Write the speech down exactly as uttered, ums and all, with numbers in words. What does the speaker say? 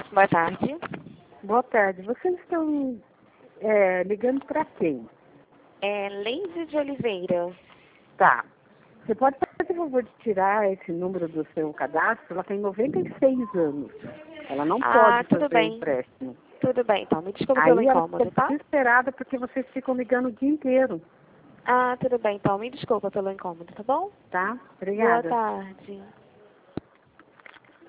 Boa tarde. Boa tarde. Vocês estão é, ligando para quem? É Leide de Oliveira. Tá. Você pode fazer o favor de tirar esse número do seu cadastro? Ela tem noventa e seis anos. Ela não Ah, pode tudo fazer bem. empréstimo. Tudo bem, então. Me desculpa Aí pelo ela incômodo, fica tá? desesperada porque vocês ficam ligando o dia inteiro. Ah, tudo bem, então. Me desculpa pelo incômodo, tá bom? Tá? Boa Obrigada. tarde.